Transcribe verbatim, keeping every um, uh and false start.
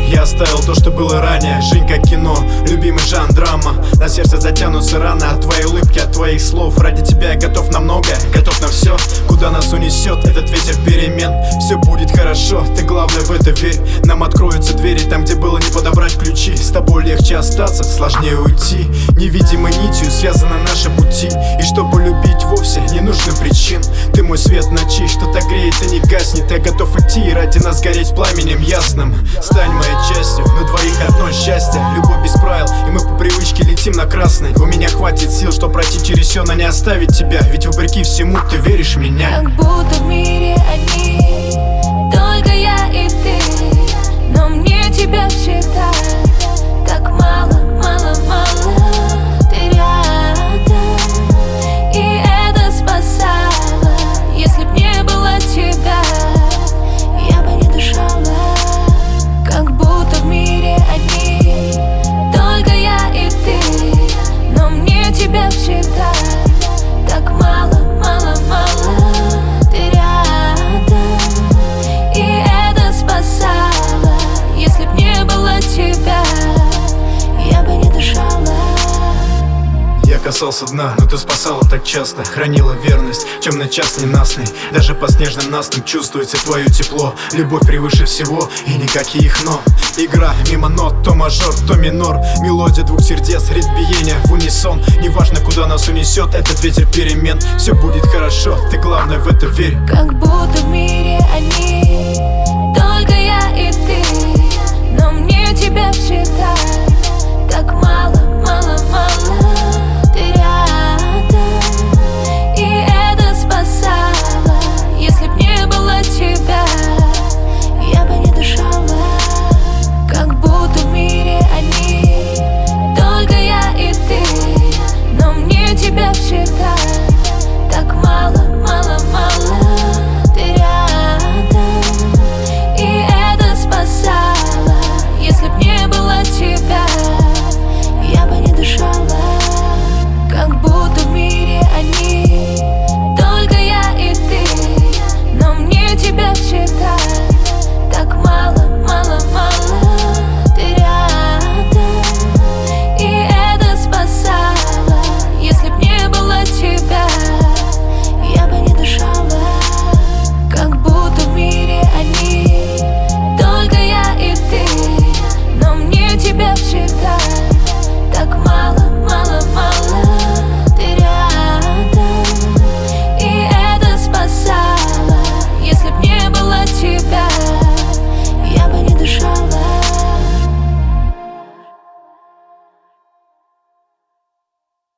Я оставил то, что было ранее. Жизнь как кино, любимый жанр драма. На сердце затянутся раны от твоей улыбки, от твоих слов. Ради тебя я готов на многое, готов на все. Куда нас унесет этот ветер перемен. Все будет хорошо, ты главное в это верь. Нам откроются двери там, где было не подобрать ключи. С тобой легче остаться, сложнее уйти. Невидимой нитью связаны наши пути. И чтобы любить вовсе не нужно причин. Ты мой свет ночи, что-то греет и не гаснет. Я готов идти и ради нас гореть пламенем ясным. Стань моей частью, на двоих одно счастье. Любовь без правил, и мы по привычке летим на красный. У меня хватит сил, что пройти через все, но не оставить тебя. Ведь вопреки всему ты веришь в меня. Как будто в мире одни, только я и ты. Но мне тебя всегда так мало, мало, мало. Ты рядом, и это спасало. Если б не было тебя, я бы не дышала. Как будто в мире одни, только я и ты. Но мне тебя всегда так мало, мало, мало. Ты рядом, и это спасало. Если б не было тебя, я бы не дышала. Я касался дна, но ты спасала так часто. Хранила верность, темный час ненастный. Даже по снежным настам чувствуется твое тепло. Любовь превыше всего и никаких но. Игра мимо нот, то мажор, то минор. Мелодия двух сердец, ритм биения в унисон. Неважно, куда нас унесет этот ветер перемен. Все будет хорошо, ты главное в это верь. Как будто в мире одни,